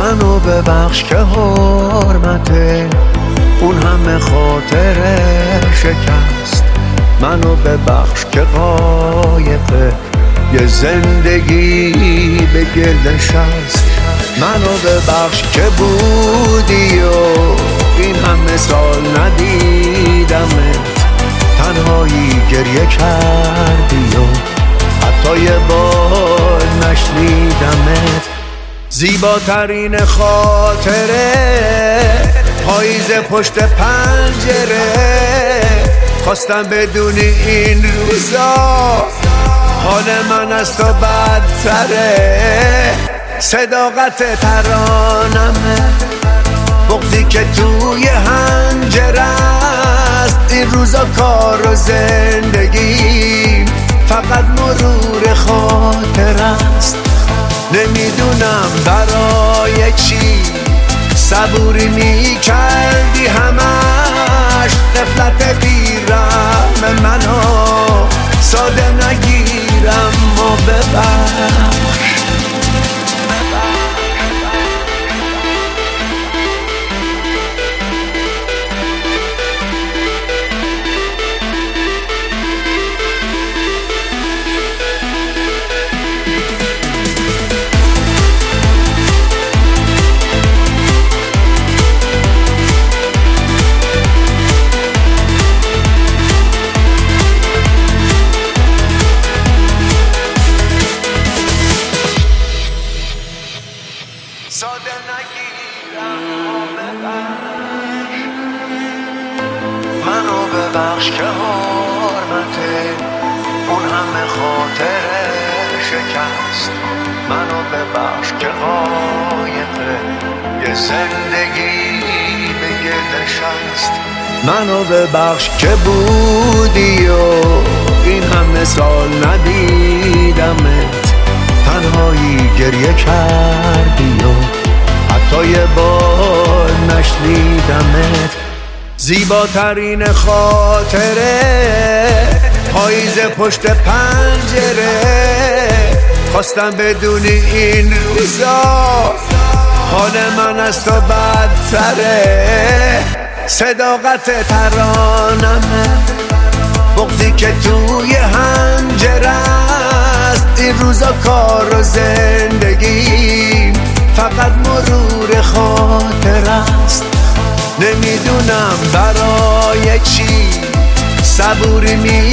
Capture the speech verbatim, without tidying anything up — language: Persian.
منو ببخش که حرمت اون همه خاطر شکست. منو ببخش که قایق یه زندگی به گردش هست. منو ببخش که بودی و این همه سال ندیدمت، تنهایی گریه کردی و حتی یه بار نشنیدمت. زیباترین خاطره پاییز پشت پنجره، خواستم بدونی این روزا حال من از تو بدتره. صداقت ترانمه، بغضی که توی حنجره است. این روزا کار و زندگی فقط مرور خاطر است. نمیدونم برای چی صبوری میکردی همش، غفلت بیرم منو ساده نگیرم و ببخش. ساده نگیرم و ببخش. منو ببخش که حرمت اون همه خاطر شکست. منو ببخش که قایق یه زندگی به گردش هست. منو ببخش که بودی و این همه سال ندیدمت، تنهایی گریه کردی و حتی یه بار نشنیدمت. زیباترین خاطره پاییز پشت پنجره، خواستم بدونی این روزا حال من از تو بدتره. صداقت ترانمه، بغضی که توی حنجره است. این روزا کار و زندگی فقط مرور خاطر است. نمیدونم برای چی صبوری می